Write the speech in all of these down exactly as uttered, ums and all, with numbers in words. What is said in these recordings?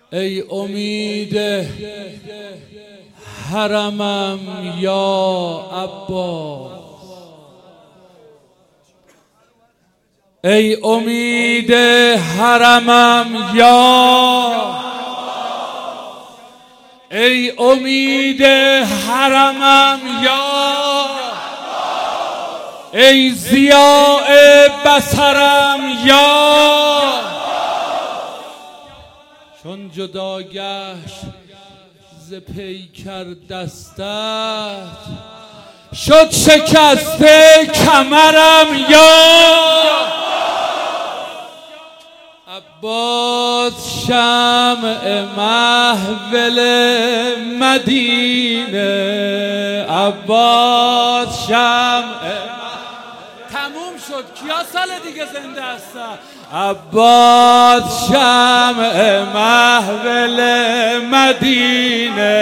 ای امید حرمم یا عباس، ای امید حرمم یا ای امید حرمم یا ای ضیاء بصرم یا چون جدا گشت ز پیکر دستت شد شکسته کمرم یا عباس شمع محفل مدینه، عباس شمع تموم شد، کیا سال دیگه زنده هستن؟ عباس شمع محفل مدینه،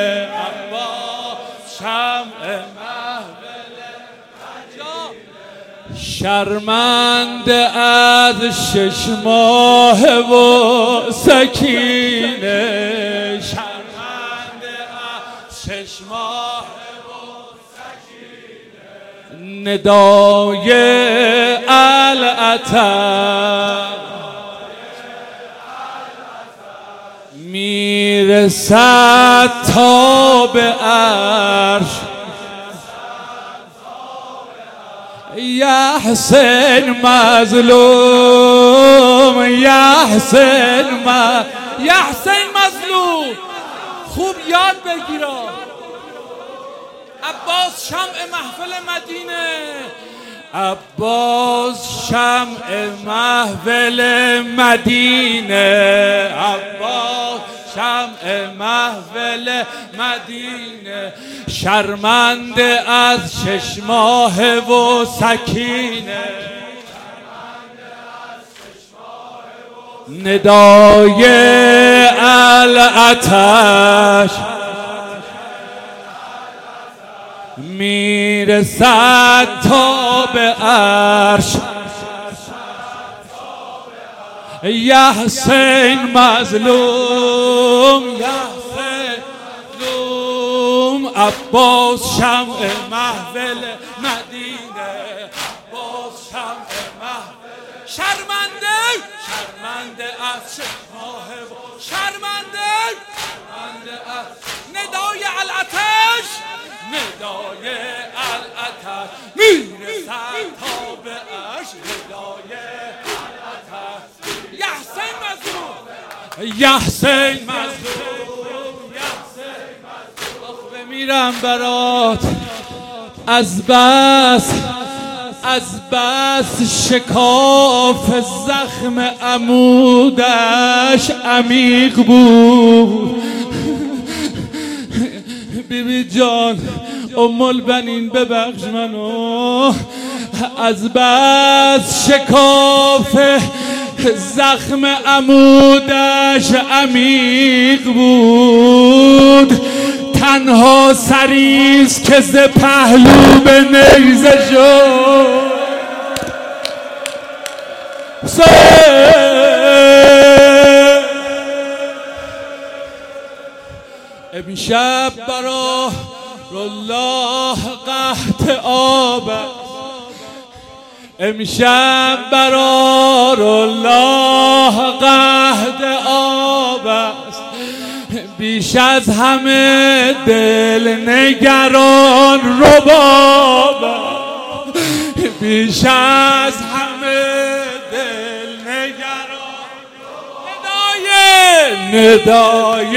عباس شمع محفل مدینه، شرمنده از شش ماه و سکینه، شرمنده از شش ماه ندای العطر میرسد تا به عرش، یا حسین مظلوم، یا حسین ما یا حسین مظلوم، خوب یاد بگیرا. عباس شمع محفل مدینه، عباس شمع محفل مدینه، عباس شمع محفل مدینه، شرمنده از شش ماه و سکینه، ندای العطش میرسد تا به عرش، یا حسین مظلوم، یا حسین مظلوم، عباس شمع محفل مدینه، عباس شمع محفل شرمنده، شرمنده از شش ماه و شرمنده، شرمنده از ندای العطش، ندای العطش میرسد تا به عرش، ندای العطش، یا حسین مظلوم، یا حسین مظلوم، یا حسین مظلوم، بمیرم برات از بس از بس شکاف زخم عمودش عمیق بود. بیبی جان ام البنین ببخش منو، از بس شکاف زخم عمودش عمیق بود، تنها سریست که ز پهلو به نیزه شد. امشب برا الله قحط آب است، امشب برا الله قحط آب است، بیش از همه دل نگران رباب است، بیش از همه دل نگران ندای ندای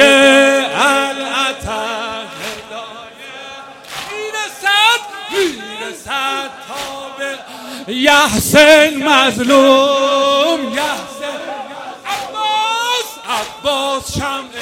العطش، ندای میرسد میرسد تا به یا حسین مظلوم، یا حسین عباس عباس شمع